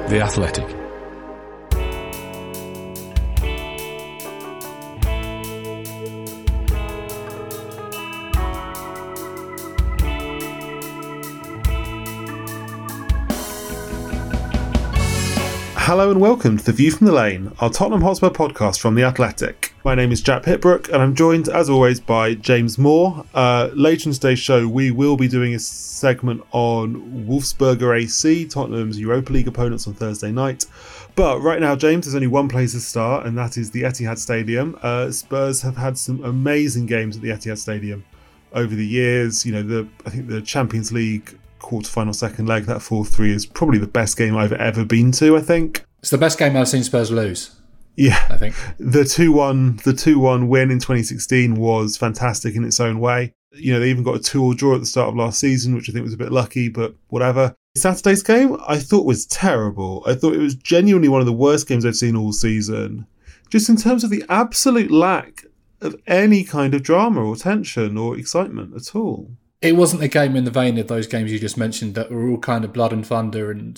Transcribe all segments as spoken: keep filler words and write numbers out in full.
The Athletic. Hello and welcome to The View from the Lane, our Tottenham Hotspur podcast from The Athletic. My name is Jack Pitbrook and I'm joined as always by James Moore. Uh, later in today's show we will be doing a segment on Wolfsberger A C, Tottenham's Europa League opponents on Thursday night. But right now, James, there's only one place to start and that is the Etihad Stadium. Uh, Spurs have had some amazing games at the Etihad Stadium over the years. You know, the I think the Champions League quarter-final second leg, that four three is probably the best game I've ever been to, I think. It's the best game I've seen Spurs lose. Yeah. I think. The two one the two one win in twenty sixteen was fantastic in its own way. You know, they even got a two all draw at the start of last season, which I think was a bit lucky, but whatever. Saturday's game, I thought was terrible. I thought it was genuinely one of the worst games I've seen all season. Just in terms of the absolute lack of any kind of drama or tension or excitement at all. It wasn't a game in the vein of those games you just mentioned that were all kind of blood and thunder and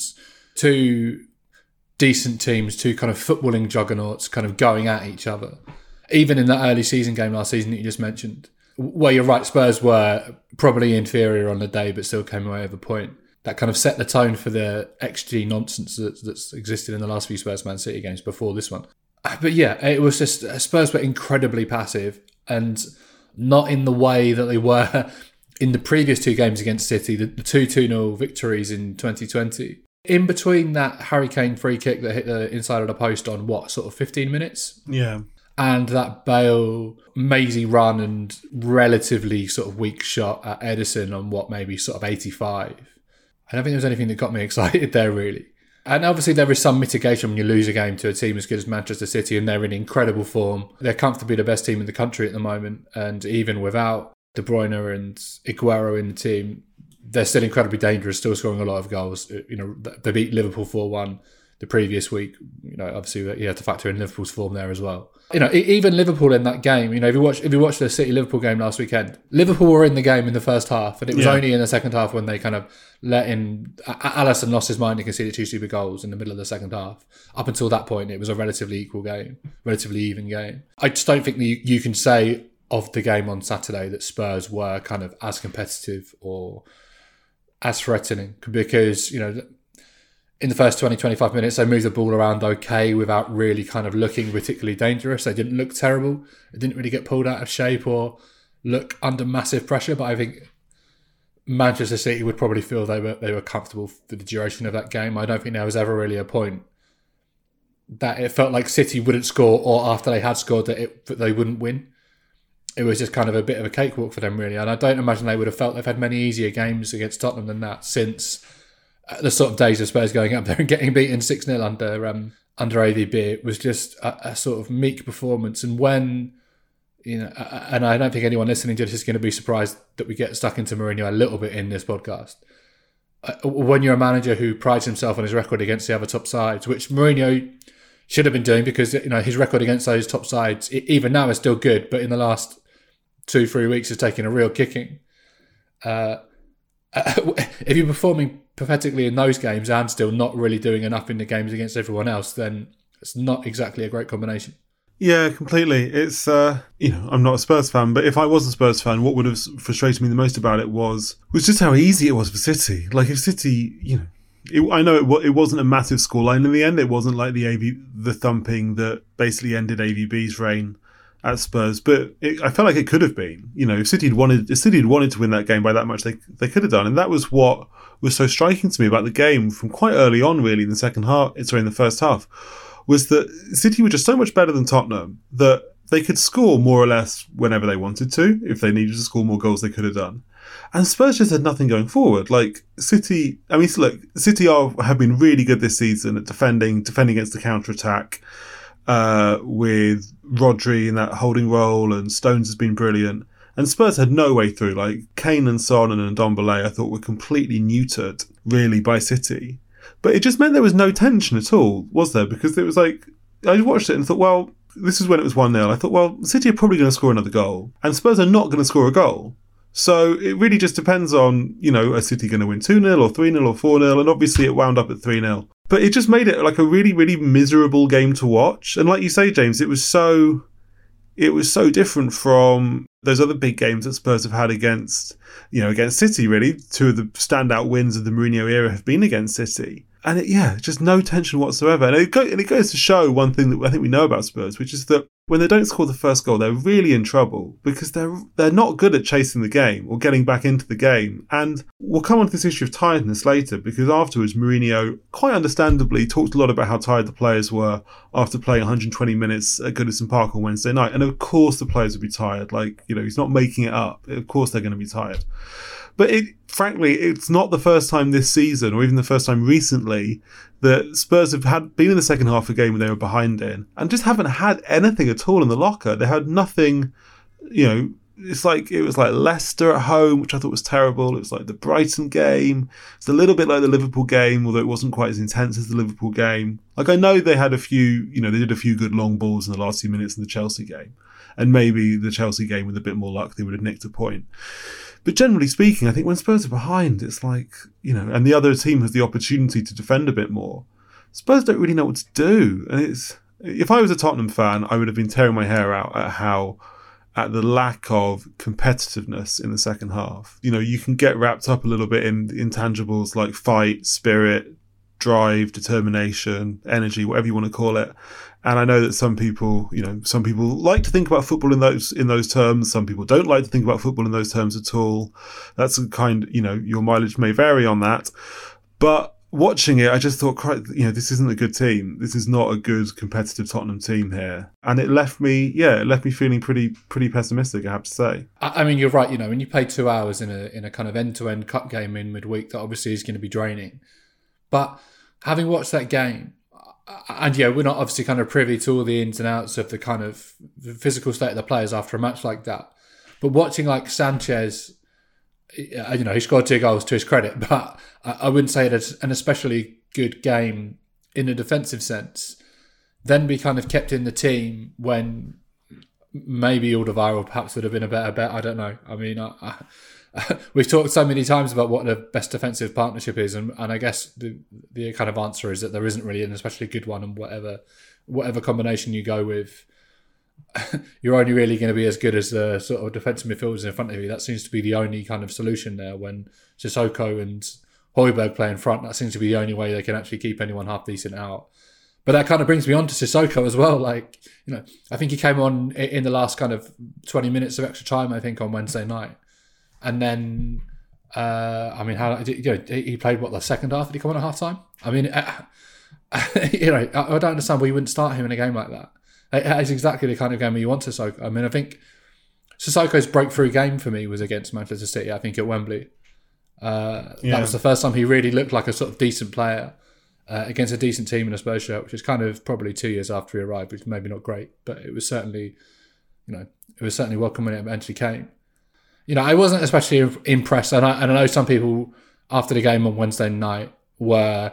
two decent teams, two kind of footballing juggernauts kind of going at each other. Even in that early season game last season that you just mentioned, where you're right, Spurs were probably inferior on the day but still came away with a point. That kind of set the tone for the X G nonsense that, that's existed in the last few Spurs-Man City games before this one. But yeah, it was just, Spurs were incredibly passive and not in the way that they were in the previous two games against City, the two two nil victories in twenty twenty. In between that Harry Kane free kick that hit the inside of the post on, what, sort of fifteen minutes? Yeah. And that Bale mazy run and relatively sort of weak shot at Ederson on, what, maybe sort of eighty-five. I don't think there was anything that got me excited there, really. And obviously there is some mitigation when you lose a game to a team as good as Manchester City and they're in incredible form. They're comfortably the best team in the country at the moment, and even without De Bruyne and Aguero in the team, they're still incredibly dangerous, still scoring a lot of goals. You know, they beat Liverpool four one the previous week. You know, obviously you have to factor in Liverpool's form there as well. You know, even Liverpool in that game, you know, if you watch if you watch the City-Liverpool game last weekend, Liverpool were in the game in the first half, and it was yeah. only in the second half when they kind of let in... Alisson lost his mind and conceded two stupid goals in the middle of the second half. Up until that point, it was a relatively equal game, relatively even game. I just don't think that you, you can say of the game on Saturday that Spurs were kind of as competitive or as threatening, because, you know, in the first twenty, twenty-five minutes, they moved the ball around okay without really kind of looking particularly dangerous. They didn't look terrible. It didn't really get pulled out of shape or look under massive pressure, but I think Manchester City would probably feel they were they were comfortable for the duration of that game. I don't think there was ever really a point that it felt like City wouldn't score, or after they had scored that, it, that they wouldn't win. It was just kind of a bit of a cakewalk for them, really. And I don't imagine they would have felt they've had many easier games against Tottenham than that since the sort of days of Spurs going up there and getting beaten six nil under um, under A V B. It was just a, a sort of meek performance. And when, you know, and I don't think anyone listening to this is going to be surprised that we get stuck into Mourinho a little bit in this podcast. When you're a manager who prides himself on his record against the other top sides, which Mourinho should have been doing, because, you know, his record against those top sides, even now, is still good, but in the last two, three weeks has taken a real kicking. Uh, if you're performing pathetically in those games and still not really doing enough in the games against everyone else, then it's not exactly a great combination. Yeah, completely. It's, uh, you know, I'm not a Spurs fan, but if I was a Spurs fan, what would have frustrated me the most about it was was just how easy it was for City. Like, if City, you know, it, I know it, it wasn't a massive scoreline in the end. It wasn't like the A V, the thumping that basically ended A V B's reign at Spurs, but it, I felt like it could have been. You know, if City had wanted, if City had wanted to win that game by that much, they they could have done, and that was what was so striking to me about the game from quite early on, really, in the second half. Sorry, in the first half, was that City were just so much better than Tottenham that they could score more or less whenever they wanted to. If they needed to score more goals, they could have done. And Spurs just had nothing going forward. Like, City, I mean, look, City are have been really good this season at defending, defending against the counter-attack, uh, with Rodri in that holding role, and Stones has been brilliant. And Spurs had no way through. Like, Kane and Son and Ndombele, I thought, were completely neutered, really, by City. But it just meant there was no tension at all, was there? Because it was like, I watched it and thought, well, this is when it was one nil. I thought, well, City are probably going to score another goal, and Spurs are not going to score a goal. So it really just depends on, you know, are City going to win two nil or three nil or four nil? And obviously it wound up at three nil. But it just made it like a really, really miserable game to watch. And like you say, James, it was so it was so different from those other big games that Spurs have had against, you know, against City, really. Two of the standout wins of the Mourinho era have been against City. And it, yeah, just no tension whatsoever. And it, go, and it goes to show one thing that I think we know about Spurs, which is that when they don't score the first goal, they're really in trouble because they're they're not good at chasing the game or getting back into the game. And we'll come on to this issue of tiredness later, because afterwards Mourinho, quite understandably, talked a lot about how tired the players were after playing one hundred twenty minutes at Goodison Park on Wednesday night. And of course the players would be tired. Like, you know, he's not making it up. Of course they're going to be tired. But it, frankly, it's not the first time this season, or even the first time recently, that Spurs have had been in the second half of a game where they were behind in and just haven't had anything at all in the locker. They had nothing, you know, it's like, it was like Leicester at home, which I thought was terrible. It was like the Brighton game. It's a little bit like the Liverpool game, although it wasn't quite as intense as the Liverpool game. Like, I know they had a few, you know, they did a few good long balls in the last few minutes in the Chelsea game. And maybe the Chelsea game, with a bit more luck, they would have nicked a point. But generally speaking, I think when Spurs are behind, it's like, you know, and the other team has the opportunity to defend a bit more, Spurs don't really know what to do. And it's, if I was a Tottenham fan, I would have been tearing my hair out at how, at the lack of competitiveness in the second half. You know, you can get wrapped up a little bit in intangibles like fight, spirit, drive, determination, energy, whatever you want to call it. And I know that some people, you know, some people like to think about football in those in those terms. Some people don't like to think about football in those terms at all. That's a kind, you know, your mileage may vary on that. But watching it, I just thought, you know, this isn't a good team. This is not a good competitive Tottenham team here. And it left me, yeah, it left me feeling pretty pretty pessimistic, I have to say. I mean, you're right. You know, when you play two hours in a in a kind of end to end cup game in midweek, that obviously is going to be draining. But having watched that game, and yeah, we're not obviously kind of privy to all the ins and outs of the kind of physical state of the players after a match like that. But watching like Sanchez, you know, he scored two goals to his credit, but I wouldn't say it's an especially good game in a defensive sense. Then be kind of kept in the team when maybe Alderweireld perhaps would have been a better bet. I don't know. I mean, I, I, we've talked so many times about what the best defensive partnership is, and, and I guess the the kind of answer is that there isn't really an especially good one, and whatever whatever combination you go with, you're only really going to be as good as the sort of defensive midfielders in front of you. That seems to be the only kind of solution there. When Sissoko and Højbjerg play in front, that seems to be the only way they can actually keep anyone half decent out. But that kind of brings me on to Sissoko as well. Like, you know, I think he came on in the last kind of twenty minutes of extra time, I think, on Wednesday night. And then, uh, I mean, how you know, he played, what, the second half? Did he come on at half time? I mean, uh, you know, I, I don't understand why you wouldn't start him in a game like that. It is exactly the kind of game where you want Sissoko. I mean, I think Sissoko's breakthrough game for me was against Manchester City, I think, at Wembley. Uh, yeah. That was the first time he really looked like a sort of decent player uh, against a decent team in a Spurs shirt, which is kind of probably two years after he arrived, which is maybe not great, but it was certainly, you know, it was certainly welcome when it eventually came. You know, I wasn't especially impressed, and I, and I know some people after the game on Wednesday night were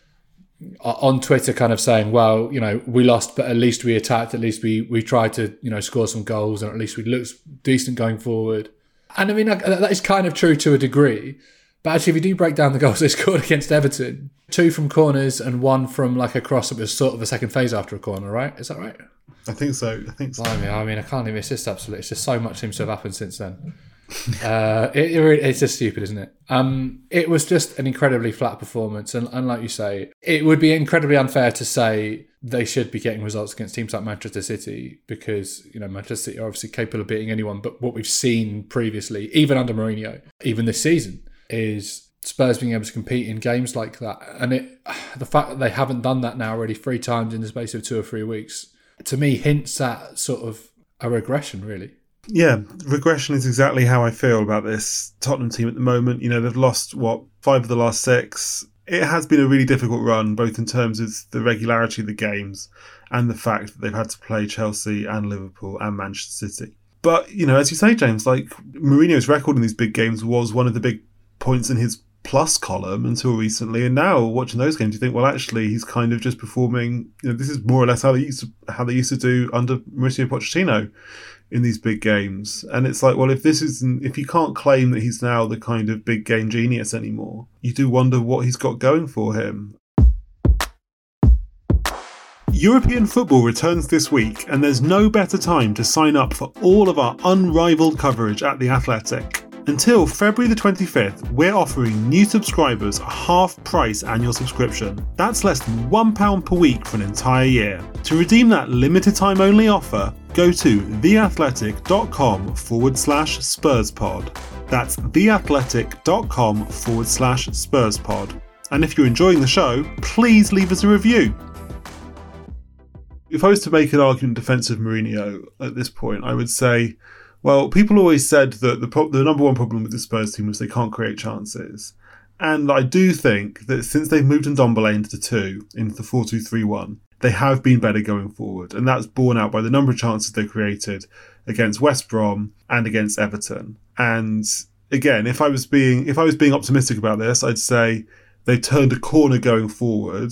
on Twitter kind of saying, well, you know, we lost, but at least we attacked, at least we we tried to, you know, score some goals, and at least we looked decent going forward. And I mean, that is kind of true to a degree. But actually, if you do break down the goals they scored against Everton, two from corners and one from like a cross that was sort of a second phase after a corner, right? Is that right? I think so. I think so. I mean, I mean, I can't even assist absolutely. It's just so much seems to have happened since then. uh, it, it, it's just stupid, isn't it? Um, it was just an incredibly flat performance, and, and like you say, it would be incredibly unfair to say they should be getting results against teams like Manchester City, because, you know, Manchester City are obviously capable of beating anyone. But what we've seen previously, even under Mourinho, even this season, is Spurs being able to compete in games like that. And it, the fact that they haven't done that now already three times in the space of two or three weeks, to me, hints at sort of a regression, really. Yeah, regression is exactly how I feel about this Tottenham team at the moment. You know, they've lost, what, five of the last six. It has been a really difficult run, both in terms of the regularity of the games and the fact that they've had to play Chelsea and Liverpool and Manchester City. But, you know, as you say, James, like, Mourinho's record in these big games was one of the big points in his plus column until recently. And now, watching those games, you think, well, actually, he's kind of just performing, you know, this is more or less how they used to, how they used to do under Mauricio Pochettino in these big games. And it's like, well, if this isn't, if you can't claim that he's now the kind of big game genius anymore, you do wonder what he's got going for him. European football returns this week, and there's no better time to sign up for all of our unrivaled coverage at The Athletic. Until February the twenty-fifth, we're offering new subscribers a half-price annual subscription. That's less than one pound per week for an entire year. To redeem that limited-time only offer, go to theathletic.com forward slash SpursPod. That's theathletic.com forward slash SpursPod. And if you're enjoying the show, please leave us a review. If I was to make an argument in defence of Mourinho at this point, I would say, well, people always said that the pro- the number one problem with the Spurs team was they can't create chances. And I do think that since they've moved Ndombele into the two, into the four two three one, they have been better going forward. And that's borne out by the number of chances they created against West Brom and against Everton. And again, if I was being if I was being optimistic about this, I'd say they turned a corner going forward.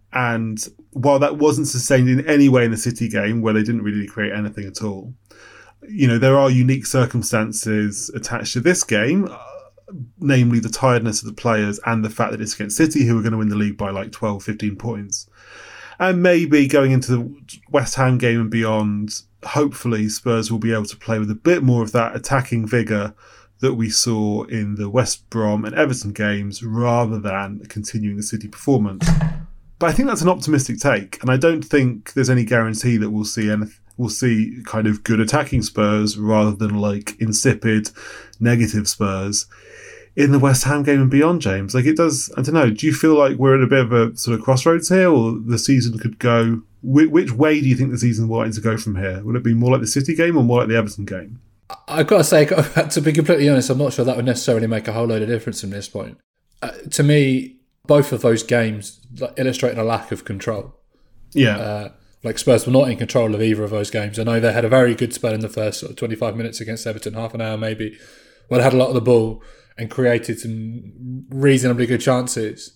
And while that wasn't sustained in any way in the City game, where they didn't really create anything at all, you know, there are unique circumstances attached to this game, uh, namely the tiredness of the players and the fact that it's against City, who are going to win the league by like twelve, fifteen points. And maybe going into the West Ham game and beyond, hopefully Spurs will be able to play with a bit more of that attacking vigour that we saw in the West Brom and Everton games, rather than continuing the City performance. But I think that's an optimistic take, and I don't think there's any guarantee that we'll see anything. We'll see kind of good attacking Spurs rather than like insipid, negative Spurs in the West Ham game and beyond, James. Like it does, I don't know, do you feel like we're at a bit of a sort of crossroads here, or the season could go, which way do you think the season will like to go from here? Will it be more like the City game or more like the Everton game? I've got to say, to be completely honest, I'm not sure that would necessarily make a whole load of difference from this point. Uh, to me, both of those games illustrate a lack of control. Yeah. Uh, like Spurs were not in control of either of those games. I know they had a very good spell in the first sort of twenty-five minutes against Everton, half an hour maybe, where they had a lot of the ball and created some reasonably good chances.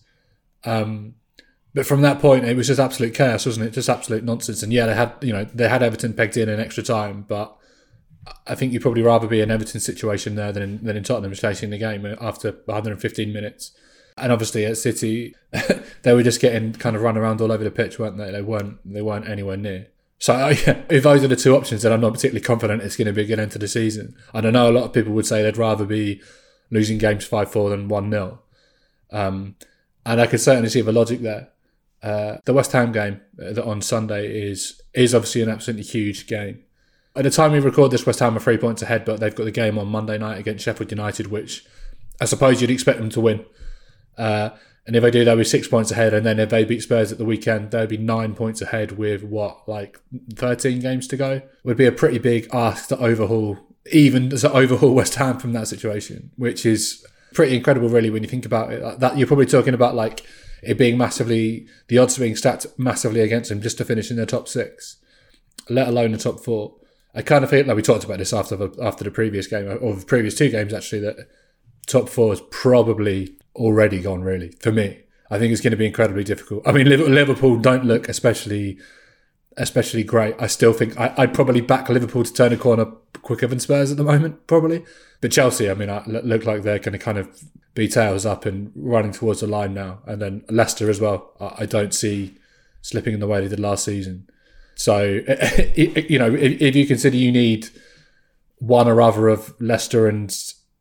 Um, but from that point, it was just absolute chaos, wasn't it? Just absolute nonsense. And yeah, they had, you know, they had Everton pegged in in extra time, but I think you'd probably rather be in Everton situation there than in, than in Tottenham chasing the game after one hundred fifteen minutes. And obviously at City, they were just getting kind of run around all over the pitch, weren't they? They weren't. They weren't anywhere near. So yeah, if those are the two options, then I'm not particularly confident it's going to be a good end to the season. And I know a lot of people would say they'd rather be losing games five four than one nil. Um, and I could certainly see the logic there. Uh, the West Ham game on Sunday is is obviously an absolutely huge game. At the time we record this, West Ham are three points ahead, but they've got the game on Monday night against Sheffield United, which I suppose you'd expect them to win. Uh, and if they do, they'll be six points ahead. And then if they beat Spurs at the weekend, they'll be nine points ahead with, what, like thirteen games to go? Would be a pretty big ask to overhaul, even to overhaul West Ham from that situation, which is pretty incredible, really, when you think about it. That you're probably talking about like it being massively, the odds being stacked massively against them just to finish in the top six, let alone the top four. I kind of feel like we talked about this after the, after the previous game, or the previous two games actually, that top four is probably already gone, really, for me. I think it's going to be incredibly difficult. I mean, Liverpool don't look especially especially great. I still think I, I'd probably back Liverpool to turn a corner quicker than Spurs at the moment, probably. But Chelsea, I mean, I look like they're going to kind of be tails up and running towards the line now. And then Leicester as well, I don't see slipping in the way they did last season. So, you know, if, if you consider you need one or other of Leicester and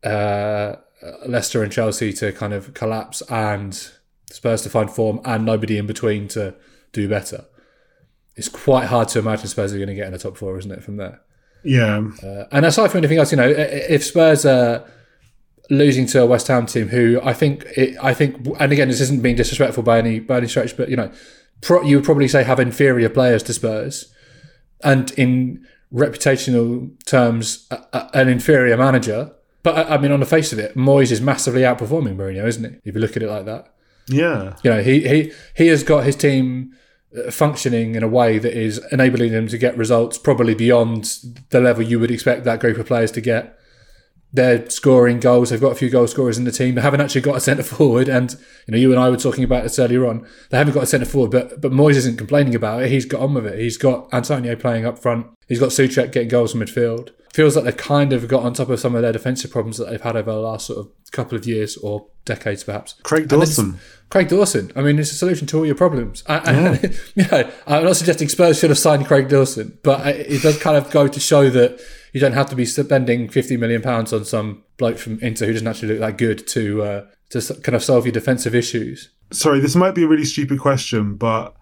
uh, Leicester and Chelsea to kind of collapse and Spurs to find form and nobody in between to do better, it's quite hard to imagine Spurs are going to get in the top four, isn't it, from there? Yeah. Uh, and aside from anything else, you know, if Spurs are losing to a West Ham team who I think, it, I think, and again, this isn't being disrespectful by any, by any stretch, but, you know, pro, you would probably say have inferior players to Spurs and in reputational terms, a, a, an inferior manager. But, I mean, on the face of it, Moyes is massively outperforming Mourinho, isn't he? If you look at it like that. Yeah. You know, he he, he has got his team functioning in a way that is enabling them to get results probably beyond the level you would expect that group of players to get they're scoring goals. They've got a few goal scorers in the team. They haven't actually got a centre forward. And you know, you and I were talking about this earlier on. They haven't got a centre forward, but but Moyes isn't complaining about it. He's got on with it. He's got Antonio playing up front. He's got Souček getting goals from midfield. Feels like they've kind of got on top of some of their defensive problems that they've had over the last sort of couple of years or decades, perhaps. Craig Dawson. Craig Dawson. I mean, it's a solution to all your problems. I, Yeah. I, you know, I'm not suggesting Spurs should have signed Craig Dawson, but it does kind of go to show that you don't have to be spending fifty million pounds on some bloke from Inter who doesn't actually look that good to uh, to kind of solve your defensive issues. Sorry, this might be a really stupid question, but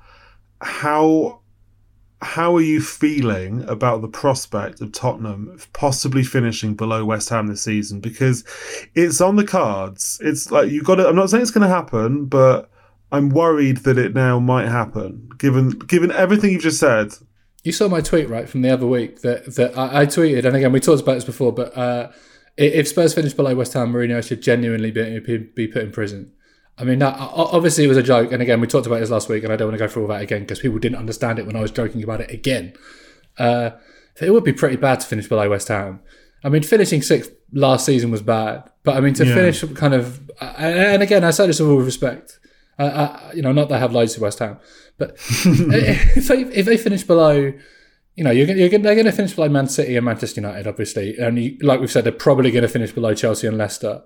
how how are you feeling about the prospect of Tottenham possibly finishing below West Ham this season? Because it's on the cards. It's like you've got to, I'm not saying it's going to happen, but I'm worried that it now might happen, given given everything you've just said. You saw my tweet, right, from the other week that, that I, I tweeted, and again, we talked about this before, but uh, if Spurs finish below West Ham, Mourinho should genuinely be, be put in prison. I mean, that, obviously it was a joke, and again, we talked about this last week, and I don't want to go through all that again because people didn't understand it when I was joking about it again. Uh, it would be pretty bad to finish below West Ham. I mean, finishing sixth last season was bad, but I mean, to Yeah. finish kind of, and again, I say this with all respect, uh, uh, you know, not that I have loads to West Ham, but if they if they finish below, you know, you're, you're they're going to finish below Man City and Manchester United, obviously, and you, like we've said, they're probably going to finish below Chelsea and Leicester,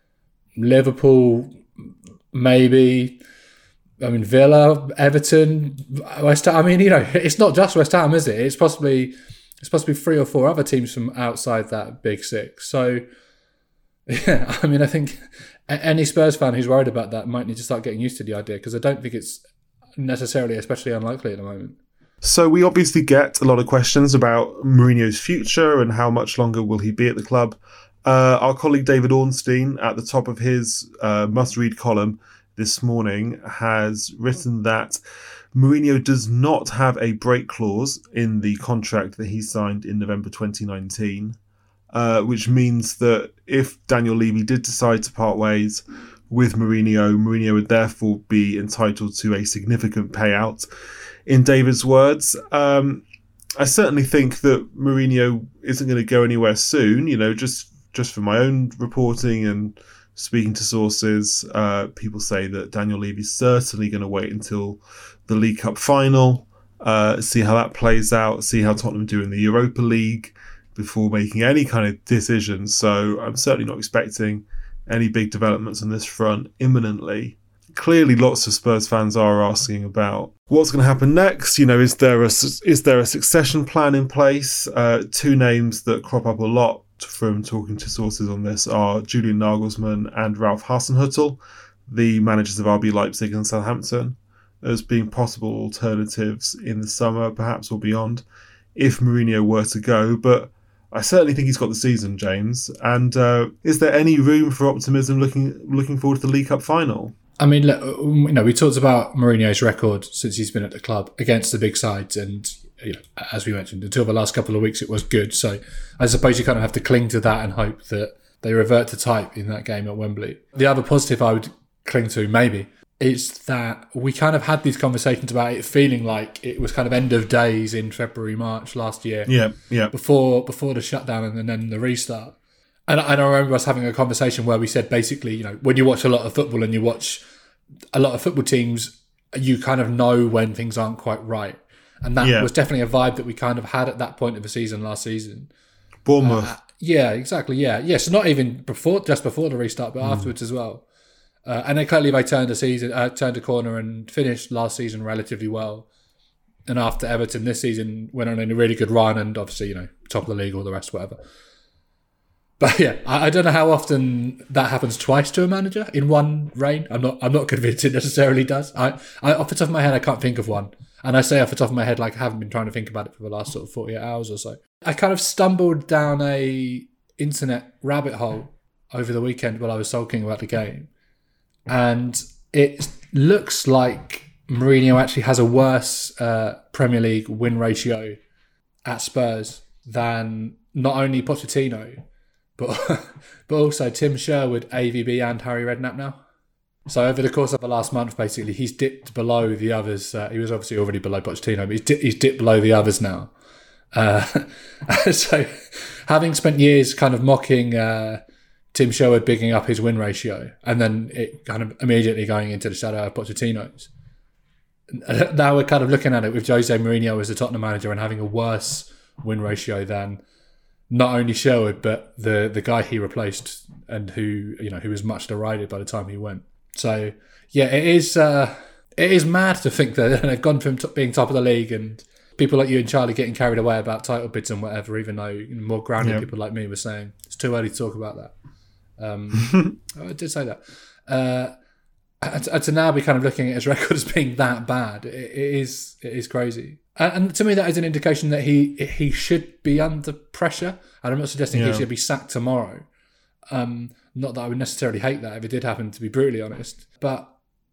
Liverpool, maybe. I mean, Villa, Everton, West Ham. I mean, you know, it's not just West Ham, is it? It's possibly it's possibly three or four other teams from outside that big six. So, yeah, I mean, I think any Spurs fan who's worried about that might need to start getting used to the idea because I don't think it's necessarily especially unlikely at the moment. So we obviously get a lot of questions about Mourinho's future and how much longer will he be at the club. Uh, our colleague David Ornstein, at the top of his uh, must-read column this morning, has written that Mourinho does not have a break clause in the contract that he signed in November twenty nineteen, uh, which means that if Daniel Levy did decide to part ways with Mourinho, Mourinho would therefore be entitled to a significant payout. In David's words, um, I certainly think that Mourinho isn't going to go anywhere soon. You know, just just from my own reporting and speaking to sources, uh, people say that Daniel Levy's certainly going to wait until the League Cup final, uh, see how that plays out, see how Tottenham do in the Europa League before making any kind of decisions. So I'm certainly not expecting any big developments on this front imminently. Clearly, lots of Spurs fans are asking about what's going to happen next. You know, is there a is there a succession plan in place? Uh, two names that crop up a lot from talking to sources on this are Julian Nagelsmann and Ralph Hasenhüttl, the managers of R B Leipzig and Southampton, as being possible alternatives in the summer, perhaps, or beyond, if Mourinho were to go. But I certainly think he's got the season, James. And uh, is there any room for optimism looking looking forward to the League Cup final? I mean, look, you know, we talked about Mourinho's record since he's been at the club against the big sides, and you know, as we mentioned, until the last couple of weeks, it was good. So I suppose you kind of have to cling to that and hope that they revert to type in that game at Wembley. The other positive I would cling to, maybe, is that we kind of had these conversations about it feeling like it was kind of end of days in February, March last year. Yeah, yeah. Before before the shutdown and then the restart. And I, and I remember us having a conversation where we said basically, you know, when you watch a lot of football and you watch a lot of football teams, you kind of know when things aren't quite right. And that Yeah. was definitely a vibe that we kind of had at that point of the season last season. Bournemouth. Uh, yeah, exactly. Yeah. Yes. Yeah, so not even before, just before the restart, but mm. afterwards as well. Uh, and then clearly they turned a season, uh, turned a corner and finished last season relatively well. And after Everton this season went on a really good run and obviously, you know, top of the league, all the rest, whatever. But yeah, I, I don't know how often that happens twice to a manager in one reign. I'm not. I'm not convinced it necessarily does. I, I, off the top of my head, I can't think of one. And I say off the top of my head, like I haven't been trying to think about it for the last sort of forty-eight hours or so. I kind of stumbled down a internet rabbit hole over the weekend while I was sulking about the game, and it looks like Mourinho actually has a worse uh, Premier League win ratio at Spurs than not only Pochettino, but but also Tim Sherwood, A V B and Harry Redknapp now. So over the course of the last month, basically, he's dipped below the others. Uh, he was obviously already below Pochettino, but he's, di- he's dipped below the others now. Uh, so having spent years kind of mocking uh, Tim Sherwood bigging up his win ratio and then it kind of immediately going into the shadow of Pochettino's, now we're kind of looking at it with Jose Mourinho as the Tottenham manager and having a worse win ratio than not only Sherwood but the the guy he replaced and who you know who was much derided by the time he went. So yeah, it is uh, it is mad to think that they've gone from t- being top of the league and people like you and Charlie getting carried away about title bids and whatever, even though more grounded yeah. people like me were saying it's too early to talk about that. Um, I did say that. Uh, and, and to now be kind of looking at his record as being that bad, it, it is it is crazy. And, and to me, that is an indication that he he should be under pressure. And I'm not suggesting yeah. he should be sacked tomorrow. Um, not that I would necessarily hate that if it did happen, to be brutally honest. But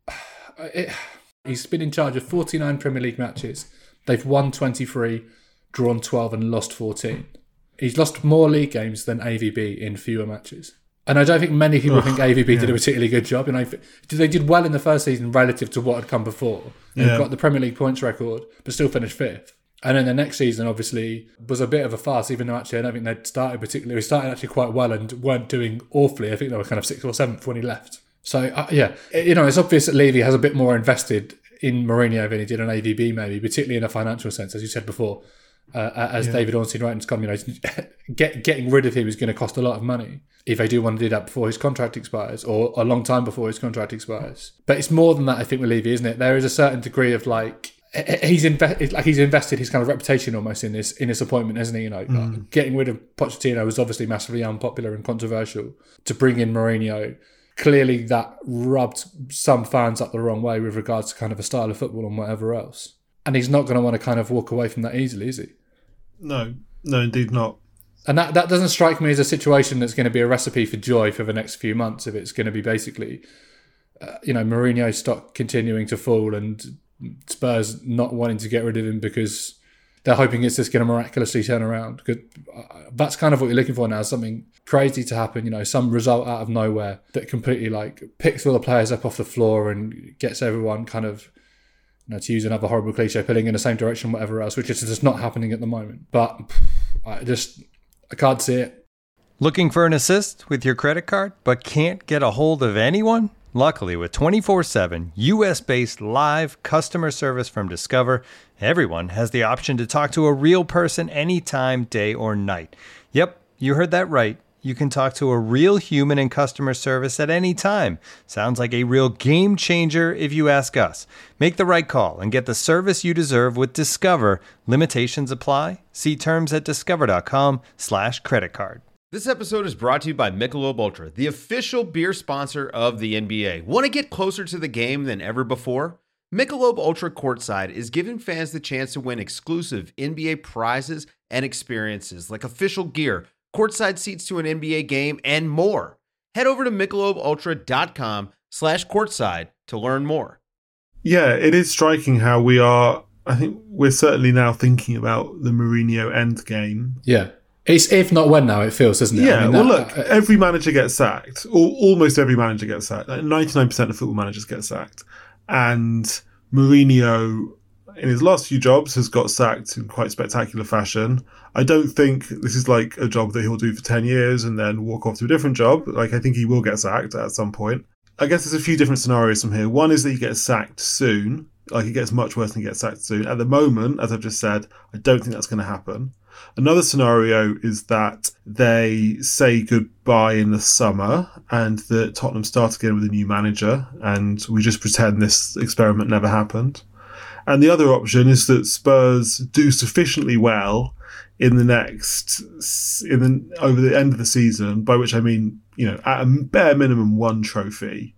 it, he's been in charge of forty-nine Premier League matches. They've won twenty-three, drawn twelve, and lost fourteen. He's lost more league games than A V B in fewer matches. And I don't think many people Ugh, think A V B yeah. did a particularly good job. And I, they did well in the first season relative to what had come before. They've yeah. got the Premier League points record, but still finished fifth. And then the next season, obviously, was a bit of a farce, even though actually I don't think they'd started particularly. They started actually quite well and weren't doing awfully. I think they were kind of sixth or seventh when he left. So, uh, yeah, you know, it's obvious that Levy has a bit more invested in Mourinho than he did on A V B, maybe, particularly in a financial sense, as you said before. Uh, as yeah. David Ornstein writing to come, you know, get, getting rid of him is going to cost a lot of money if they do want to do that before his contract expires or a long time before his contract expires. But it's more than that, I think, with Levy, isn't it? There is a certain degree of like he's inve- like he's invested his kind of reputation almost in this in this appointment, hasn't he? You know, mm. like, getting rid of Pochettino was obviously massively unpopular and controversial. To bring in Mourinho, clearly that rubbed some fans up the wrong way with regards to kind of a style of football and whatever else. And he's not going to want to kind of walk away from that easily, is he? No, no, indeed not. And that, that doesn't strike me as a situation that's going to be a recipe for joy for the next few months if it's going to be basically, uh, you know, Mourinho's stock continuing to fall and Spurs not wanting to get rid of him because they're hoping it's just going to miraculously turn around. Because that's kind of what you're looking for now, something crazy to happen, you know, some result out of nowhere that completely like picks all the players up off the floor and gets everyone kind of, you know, to use another horrible cliche, pulling in the same direction, whatever else, which is just not happening at the moment. But I just, I can't see it. Looking for an assist with your credit card, but can't get a hold of anyone? Luckily, with twenty-four seven U S-based live customer service from Discover, everyone has the option to talk to a real person anytime, day or night. Yep, you heard that right. You can talk to a real human in customer service at any time. Sounds like a real game changer if you ask us. Make the right call and get the service you deserve with Discover. Limitations apply. See terms at discover.com slash credit card. This episode is brought to you by Michelob Ultra, the official beer sponsor of the N B A. Want to get closer to the game than ever before? Michelob Ultra Courtside is giving fans the chance to win exclusive N B A prizes and experiences like official gear, courtside seats to an N B A game, and more. Head over to michelobultra.com slash courtside to learn more. Yeah, it is striking how we are, I think we're certainly now thinking about the Mourinho endgame. Yeah. It's if not when now, it feels, doesn't it? Yeah, I mean, well, that, look, uh, every manager gets sacked. Or almost every manager gets sacked. Like ninety-nine percent of football managers get sacked. And Mourinho, in his last few jobs, has got sacked in quite spectacular fashion. I don't think this is like a job that he'll do for ten years and then walk off to a different job. Like, I think he will get sacked at some point. I guess there's a few different scenarios from here. One is that he gets sacked soon. Like, it gets much worse than he gets sacked soon. At the moment, as I've just said, I don't think that's going to happen. Another scenario is that they say goodbye in the summer and that Tottenham start again with a new manager and we just pretend this experiment never happened. And the other option is that Spurs do sufficiently well in the next, in the, over the end of the season, by which I mean, you know, at a bare minimum one trophy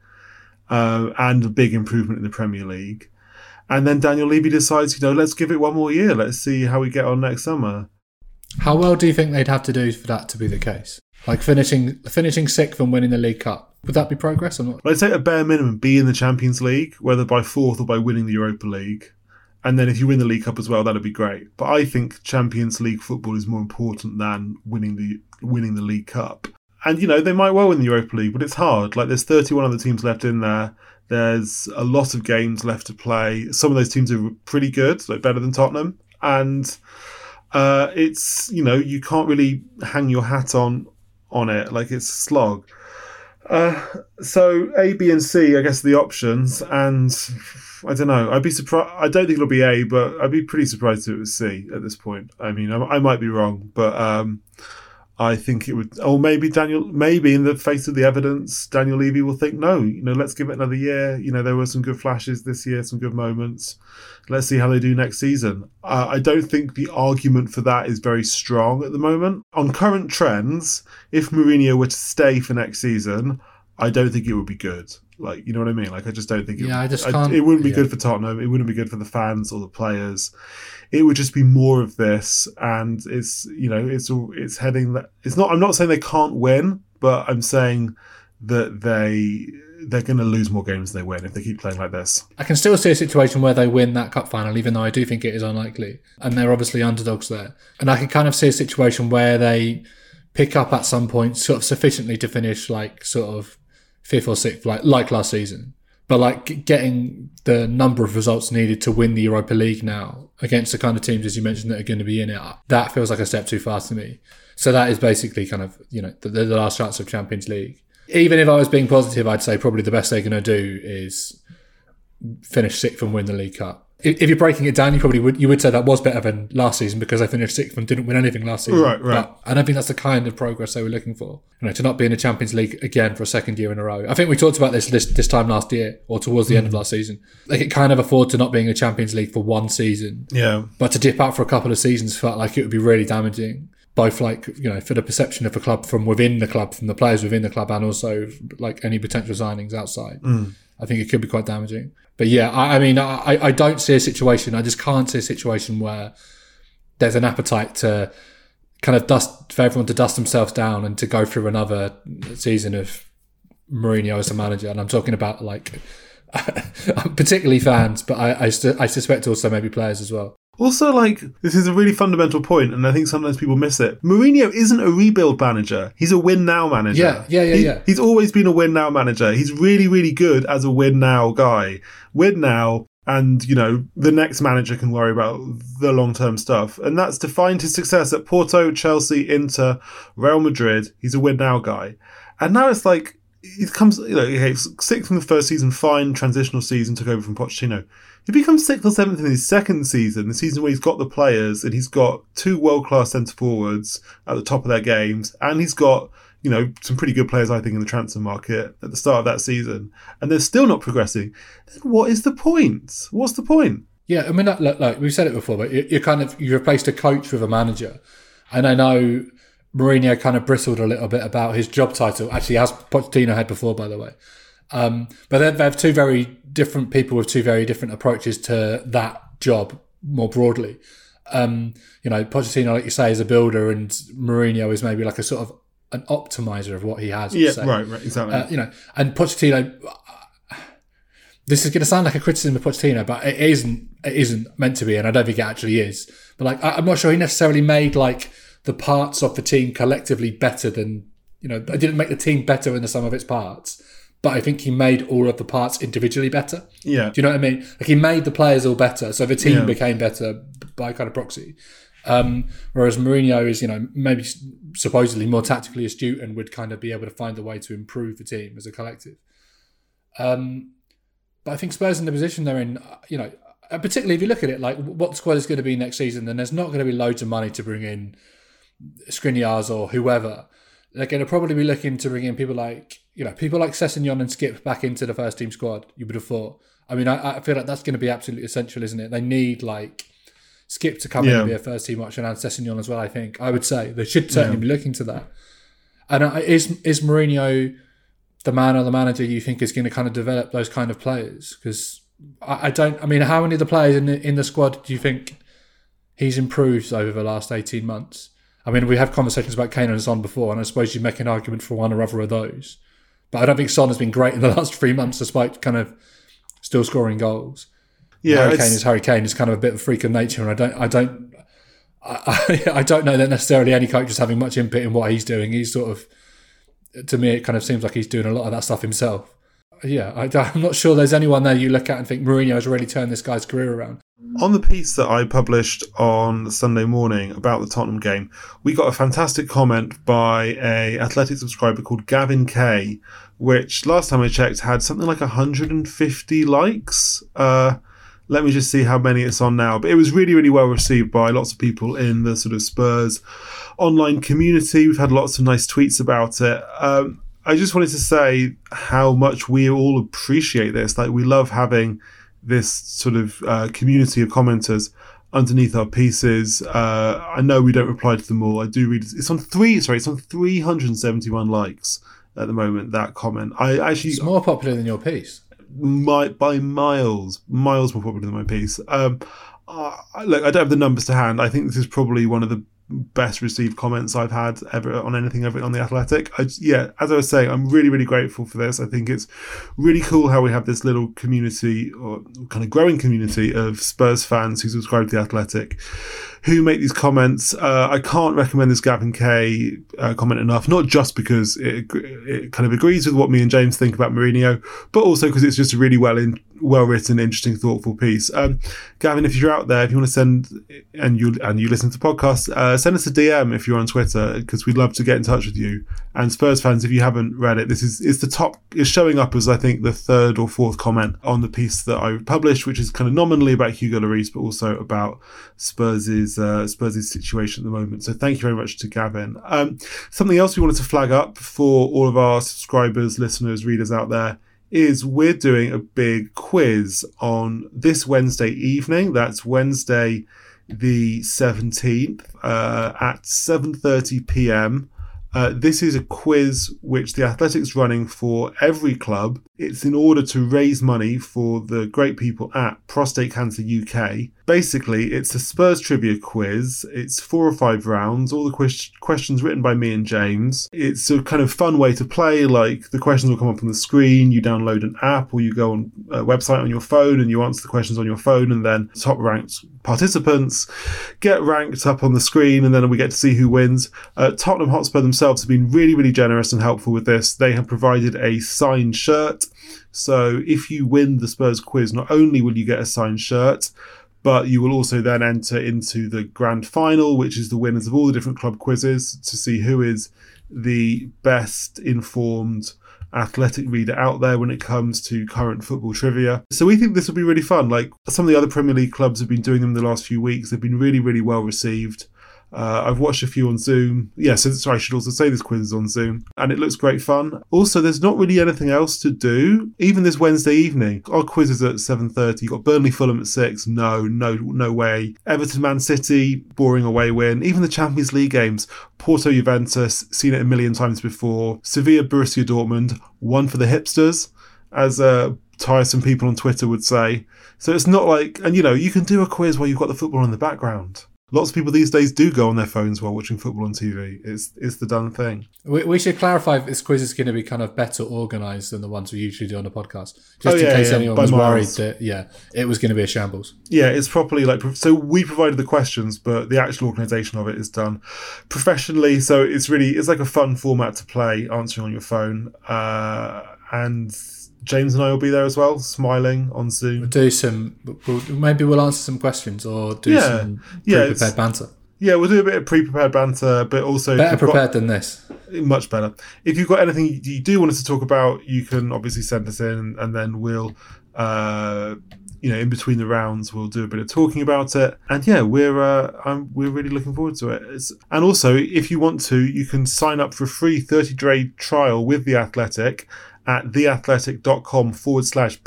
uh, and a big improvement in the Premier League. And then Daniel Levy decides, you know, let's give it one more year. Let's see how we get on next summer. How well do you think they'd have to do for that to be the case? Like finishing finishing sixth and winning the League Cup. Would that be progress or not? I'd say at bare minimum, be in the Champions League, whether by fourth or by winning the Europa League. And then if you win the League Cup as well, that'd be great. But I think Champions League football is more important than winning the winning the League Cup. And, you know, they might well win the Europa League, but it's hard. Like, there's thirty-one other teams left in there. There's a lot of games left to play. Some of those teams are pretty good, like better than Tottenham. And Uh, it's, you know, you can't really hang your hat on on it. Like, it's a slog. Uh, so A, B, and C, I guess, are the options. And I don't know. I'd be surprised. I don't think it'll be A, but I'd be pretty surprised if it was C at this point. I mean, I, I might be wrong, but um, I think it would. Or maybe Daniel, maybe in the face of the evidence, Daniel Levy will think, no, you know, let's give it another year. You know, there were some good flashes this year, some good moments. Let's see how they do next season. Uh, I don't think the argument for that is very strong at the moment. On current trends, if Mourinho were to stay for next season, I don't think it would be good. Like, you know what I mean? Like, I just don't think it, yeah, I just I, can't, it wouldn't be yeah. good for Tottenham. It wouldn't be good for the fans or the players. It would just be more of this, and it's, you know, it's it's heading that it's not. I'm not saying they can't win, but I'm saying that they they're going to lose more games than they win if they keep playing like this. I can still see a situation where they win that cup final, even though I do think it is unlikely. And they're obviously underdogs there. And I can kind of see a situation where they pick up at some point sort of sufficiently to finish like sort of fifth or sixth, like, like last season. But like getting the number of results needed to win the Europa League now against the kind of teams, as you mentioned, that are going to be in it, that feels like a step too far to me. So that is basically kind of, you know, the, the last chance of Champions League. Even if I was being positive, I'd say probably the best they're going to do is finish sixth and win the League Cup. If you're breaking it down, you probably would you would say that was better than last season because they finished sixth and didn't win anything last season. Right, right. But I don't think that's the kind of progress they were looking for. You know, to not be in the Champions League again for a second year in a row. I think we talked about this this, this time last year or towards the mm. end of last season. They could kind of afford to not being in the Champions League for one season. Yeah. But to dip out for a couple of seasons felt like it would be really damaging. Both like, you know, for the perception of the club from within the club, from the players within the club, and also like any potential signings outside. Mm. I think it could be quite damaging. But yeah, I, I mean, I, I don't see a situation, I just can't see a situation where there's an appetite to kind of dust, for everyone to dust themselves down and to go through another season of Mourinho as a manager. And I'm talking about like, particularly fans, but I, I, st- I suspect also maybe players as well. Also, like, this is a really fundamental point, and I think sometimes people miss it. Mourinho isn't a rebuild manager. He's a win-now manager. Yeah, yeah, yeah, he, yeah. He's always been a win-now manager. He's really, really good as a win-now guy. Win now, and, you know, the next manager can worry about the long-term stuff. And that's defined his success at Porto, Chelsea, Inter, Real Madrid. He's a win-now guy. And now it's like, it comes, you know, okay, sixth in the first season, fine, transitional season, took over from Pochettino. If he comes sixth or seventh in his second season, the season where he's got the players and he's got two world-class centre-forwards at the top of their games, and he's got, you know, some pretty good players, I think, in the transfer market at the start of that season, and they're still not progressing, then what is the point? What's the point? Yeah, I mean, look, look, look we've said it before, but you're kind of, you replaced a coach with a manager. And I know Mourinho kind of bristled a little bit about his job title. Actually, as Pochettino had before, by the way. Um, but they have two very different people with two very different approaches to that job more broadly. Um, you know, Pochettino, like you say, is a builder, and Mourinho is maybe like a sort of an optimizer of what he has. Yeah, say. right, right, exactly. Uh, you know, and Pochettino. This is going to sound like a criticism of Pochettino, but it isn't. It isn't meant to be, and I don't think it actually is. But like, I'm not sure he necessarily made like the parts of the team collectively better than, you know, I didn't make the team better in the sum of its parts. But I think he made all of the parts individually better. Yeah. Do you know what I mean? Like, he made the players all better, so the team yeah. became better by kind of proxy. Um, whereas Mourinho is, you know, maybe supposedly more tactically astute and would kind of be able to find a way to improve the team as a collective. Um, but I think Spurs in the position they're in, you know, particularly if you look at it, like what squad is going to be next season, then there's not going to be loads of money to bring in Skriniar or whoever. They're going to probably be looking to bring in people like, you know, people like Sessegnon and Skip back into the first team squad, you would have thought. I mean, I, I feel like that's going to be absolutely essential, isn't it? They need, like, Skip to come yeah. in and be a first team option, and Sessegnon as well, I think. I would say they should certainly yeah. be looking to that. And uh, is is Mourinho the man or the manager you think is going to kind of develop those kind of players? Because I, I don't, I mean, how many of the players in the, in the squad do you think he's improved over the last eighteen months? I mean, we have conversations about Kane and Son before, and I suppose you make an argument for one or other of those. But I don't think Son has been great in the last three months, despite kind of still scoring goals. Yeah, Harry Kane is Harry Kane is kind of a bit of a freak of nature, and I don't, I don't, I, I don't know that necessarily any coach is having much input in what he's doing. He's sort of, to me, it kind of seems like he's doing a lot of that stuff himself. Yeah, I, I'm not sure there's anyone there you look at and think Mourinho has really turned this guy's career around. On the piece that I published on Sunday morning about the Tottenham game, we got a fantastic comment by a Athletic subscriber called Gavin K, which last time I checked had something like one hundred fifty likes. Uh, let me just see how many it's on now. But it was really, really well received by lots of people in the sort of Spurs online community. We've had lots of nice tweets about it. Um, I just wanted to say how much we all appreciate this. Like, we love having this sort of uh, community of commenters underneath our pieces. Uh, I know we don't reply to them all. I do read. It's on three. Sorry, it's on three hundred seventy-one likes at the moment. That comment. I actually. It's more popular than your piece. My, by miles, miles more popular than my piece. Um, uh, look, I don't have the numbers to hand. I think this is probably one of the best received comments I've had ever on anything ever on The Athletic. I, yeah, as I was saying, I'm really, really grateful for this. I think it's really cool how we have this little community, or kind of growing community, of Spurs fans who subscribe to The Athletic, who make these comments. Uh, I can't recommend this Gavin K uh, comment enough, not just because it, it kind of agrees with what me and James think about Mourinho, but also because it's just a really well in, well written, interesting, thoughtful piece. Um, Gavin, if you're out there, if you want to send, and you and you listen to podcasts, uh, send us a D M if you're on Twitter, because we'd love to get in touch with you. And Spurs fans, if you haven't read it, this is it's the top, it's showing up as I think the third or fourth comment on the piece that I published, which is kind of nominally about Hugo Lloris, but also about Spurs' uh, Spurs' situation at the moment. So thank you very much to Gavin. Um, something else we wanted to flag up for all of our subscribers, listeners, readers out there is we're doing a big quiz on this Wednesday evening. That's Wednesday the seventeenth uh, at seven thirty p.m. Uh, this is a quiz which The Athletic's running for every club. It's in order to raise money for the great people at Prostate Cancer U K. Basically, it's a Spurs trivia quiz. It's four or five rounds, all the que- questions written by me and James. It's a kind of fun way to play. Like, the questions will come up on the screen, you download an app, or you go on a website on your phone and you answer the questions on your phone, and then top ranked participants get ranked up on the screen, and then we get to see who wins. Uh, Tottenham Hotspur themselves have been really, really generous and helpful with this. They have provided a signed shirt. So if you win the Spurs quiz, not only will you get a signed shirt, but you will also then enter into the grand final, which is the winners of all the different club quizzes, to see who is the best informed Athletic reader out there when it comes to current football trivia. So we think this will be really fun. Like, some of the other Premier League clubs have been doing them the last few weeks. They've been really, really well received. Uh, I've watched a few on Zoom. Yeah, so sorry, I should also say this quiz is on Zoom, and it looks great fun. Also, there's not really anything else to do. Even this Wednesday evening, our quiz is at seven thirty. You've got Burnley Fulham at six. No, no, no way. Everton Man City, boring away win. Even the Champions League games, Porto Juventus, seen it a million times before. Sevilla Borussia Dortmund, one for the hipsters, as uh, tiresome people on Twitter would say. So it's not like, and you know, you can do a quiz while you've got the football in the background. Lots of people these days do go on their phones while watching football on T V. It's it's the done thing. We, we should clarify if this quiz is going to be kind of better organised than the ones we usually do on the podcast. Just oh, yeah, in case yeah, anyone was miles. worried that, yeah, it was going to be a shambles. Yeah, it's properly like, so we provided the questions, but the actual organisation of it is done professionally. So it's really, it's like a fun format to play, answering on your phone. Uh, and James and I will be there as well, smiling on Zoom. We'll do some, we'll, maybe we'll answer some questions or do yeah, some pre-prepared yeah, banter. Yeah, we'll do a bit of pre-prepared banter, but also... Better prepared got, than this. Much better. If you've got anything you do want us to talk about, you can obviously send us in, and then we'll, uh, you know, in between the rounds, we'll do a bit of talking about it. And yeah, we're uh, I'm, we're really looking forward to it. It's, and also, if you want to, you can sign up for a free thirty-day trial with The Athletic at theathletic.com forward slash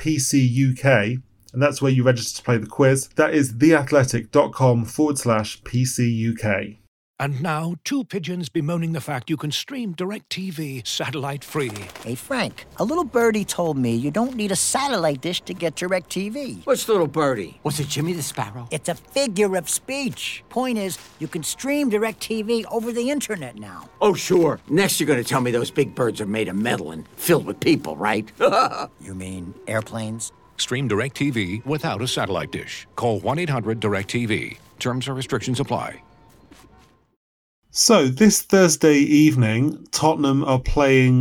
PCUK. And that's where you register to play the quiz. That is theathletic.com forward slash PCUK. And now, two pigeons bemoaning the fact you can stream DirecTV satellite-free. Hey, Frank, a little birdie told me you don't need a satellite dish to get DirecTV. What's little birdie? Was it Jimmy the Sparrow? It's a figure of speech. Point is, you can stream DirecTV over the internet now. Oh, sure. Next you're going to tell me those big birds are made of metal and filled with people, right? You mean airplanes? Stream DirecTV without a satellite dish. Call one eight hundred direct T V. Terms and restrictions apply. So this Thursday evening, Tottenham are playing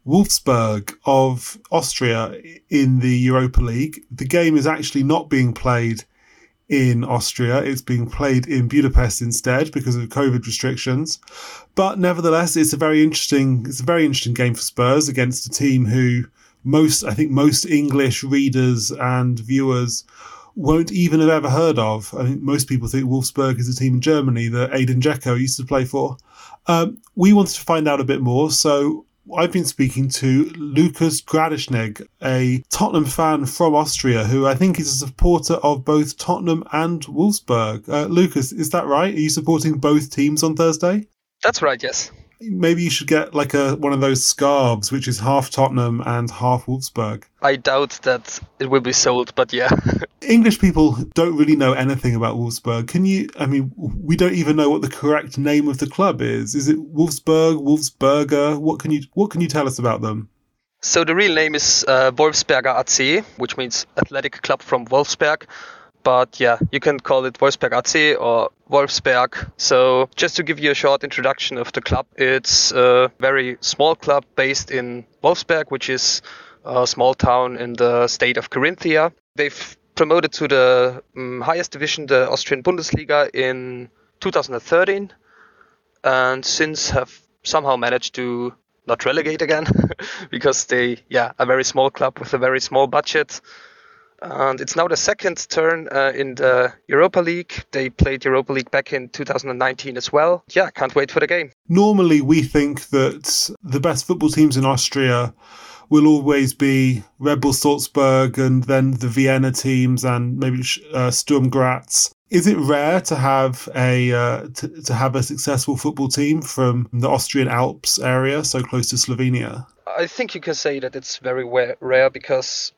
Wolfsburg of Austria in the Europa League. The game is actually not being played in Austria. It's being played in Budapest instead because of COVID restrictions. But nevertheless, it's a very interesting, it's a very interesting game for Spurs against a team who most, I think most English readers and viewers won't even have ever heard of. I think most people think Wolfsburg is a team in Germany that Edin Dzeko used to play for. Um, we wanted to find out a bit more, so I've been speaking to Lukas Gradishneg, a Tottenham fan from Austria, who I think is a supporter of both Tottenham and Wolfsburg. Uh, Lucas, is that right? Are you supporting both teams on Thursday? That's right, yes. Maybe you should get like a one of those scarves, which is half Tottenham and half Wolfsburg. I doubt that it will be sold, but yeah. English people don't really know anything about Wolfsburg. Can you, I mean, we don't even know what the correct name of the club is. Is it Wolfsburg, Wolfsberger? What can you, what can you tell us about them? So the real name is uh, Wolfsberger A C, which means Athletic Club from Wolfsberg. But yeah, you can call it Wolfsberg A C or Wolfsberg. So just to give you a short introduction of the club, it's a very small club based in Wolfsberg, which is a small town in the state of Carinthia. They've promoted to the um, highest division, the Austrian Bundesliga, in two thousand thirteen, and since have somehow managed to not relegate again because they, yeah, a very small club with a very small budget. And it's now the second turn uh, in the Europa League. They played Europa League back in two thousand nineteen as well. Yeah, can't wait for the game. Normally, we think that the best football teams in Austria will always be Red Bull Salzburg and then the Vienna teams and maybe uh, Sturm Graz. Is it rare to have a uh, to, to have a successful football team from the Austrian Alps area, so close to Slovenia? I think you can say that it's very rare because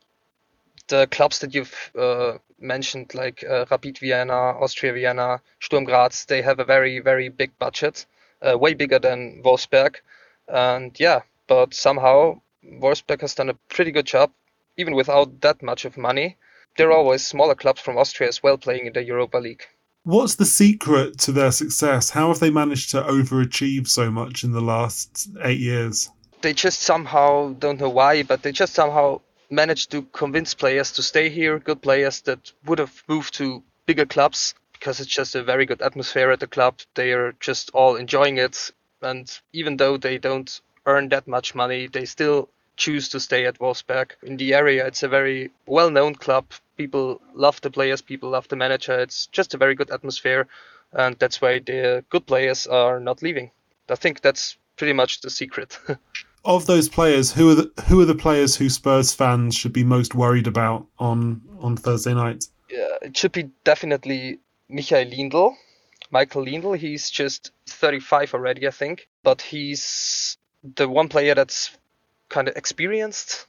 the clubs that you've uh, mentioned, like uh, Rapid Vienna, Austria Vienna, Sturm Graz, they have a very, very big budget, uh, way bigger than Wolfsberg. And yeah, but somehow Wolfsberg has done a pretty good job, even without that much of money. There are always smaller clubs from Austria as well playing in the Europa League. What's the secret to their success? How have they managed to overachieve so much in the last eight years? They just somehow, don't know why, but they just somehow managed to convince players to stay here, good players that would have moved to bigger clubs because it's just a very good atmosphere at the club. They are just all enjoying it. And even though they don't earn that much money, they still choose to stay at Wolfsberg. In the area, it's a very well-known club. People love the players, people love the manager. It's just a very good atmosphere. And that's why the good players are not leaving. I think that's pretty much the secret. Of those players, who are the who are the players who Spurs fans should be most worried about on, on Thursday night? Yeah, it should be definitely Michael Lindl. Michael Lindl, he's just thirty-five already, I think. But he's the one player that's kind of experienced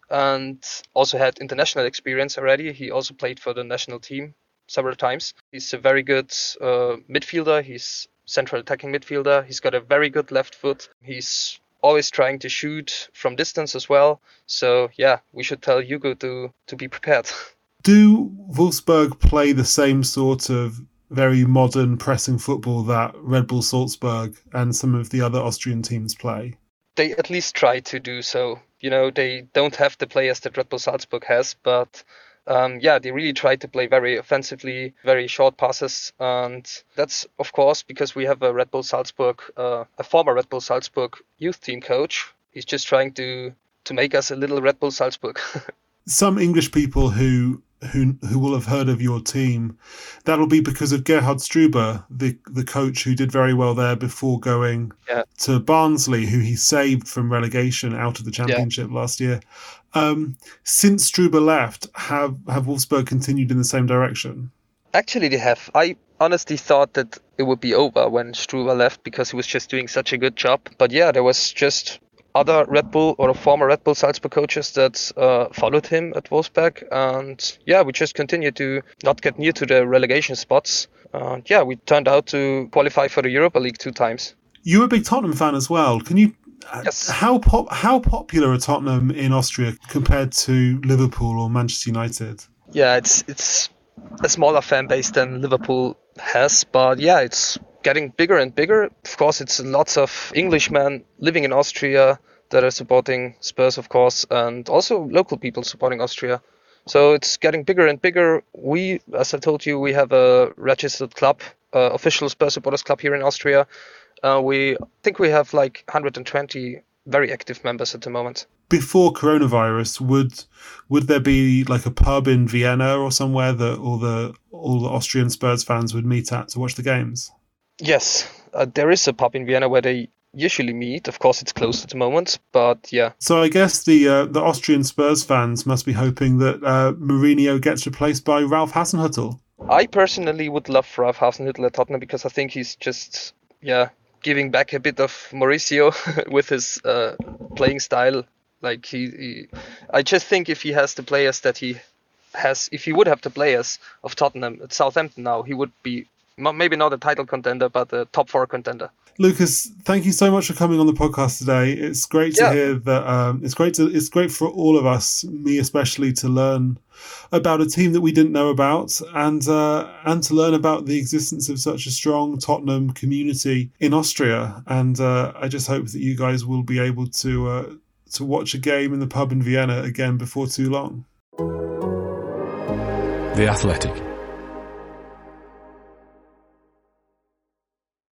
and also had international experience already. He also played for the national team several times. He's a very good uh, midfielder. He's central attacking midfielder. He's got a very good left foot. He's always trying to shoot from distance as well. So yeah, we should tell Hugo to, to be prepared. Do Wolfsburg play the same sort of very modern pressing football that Red Bull Salzburg and some of the other Austrian teams play? They at least try to do so. You know, they don't have the players that Red Bull Salzburg has, but um, yeah, they really try to play very offensively, very short passes. And that's, of course, because we have a Red Bull Salzburg, uh, a former Red Bull Salzburg youth team coach. He's just trying to, to make us a little Red Bull Salzburg. Some English people who who who will have heard of your team, that'll be because of Gerhard Struber, the the coach who did very well there before going yeah. to Barnsley, who he saved from relegation out of the Championship yeah. last year. Um, since Struber left, have, have Wolfsburg continued in the same direction? Actually, they have. I honestly thought that it would be over when Struber left because he was just doing such a good job. But yeah, there was just other Red Bull or former Red Bull Salzburg coaches that uh, followed him at Wolfsburg. And yeah, we just continued to not get near to the relegation spots. Uh, yeah, we turned out to qualify for the Europa League two times. You're a big Tottenham fan as well. Can you... Yes. How pop, how popular are Tottenham in Austria compared to Liverpool or Manchester United? Yeah, it's it's a smaller fan base than Liverpool has, but yeah, it's getting bigger and bigger. Of course, it's lots of Englishmen living in Austria that are supporting Spurs, of course, and also local people supporting Austria. So it's getting bigger and bigger. We, as I told you, we have a registered club, uh, official Spurs supporters club here in Austria. Uh, we think we have like one hundred twenty very active members at the moment. Before coronavirus, would would there be like a pub in Vienna or somewhere that all the all the Austrian Spurs fans would meet at to watch the games? Yes, uh, there is a pub in Vienna where they usually meet. Of course, it's closed at the moment, but yeah. So I guess the uh, the Austrian Spurs fans must be hoping that uh, Mourinho gets replaced by Ralph Hasenhüttl. I personally would love Ralph Hasenhüttl at Tottenham because I think he's just, yeah, giving back a bit of Mauricio with his uh, playing style. Like he, he, I just think if he has the players that he has, if he would have the players of Tottenham at Southampton now, he would be maybe not a title contender, but a top four contender. Lucas, thank you so much for coming on the podcast today. It's great to yeah. hear that. Um, it's great to. It's great for all of us, me especially, to learn about a team that we didn't know about, and uh, and to learn about the existence of such a strong Tottenham community in Austria. And uh, I just hope that you guys will be able to uh, to watch a game in the pub in Vienna again before too long. The Athletic.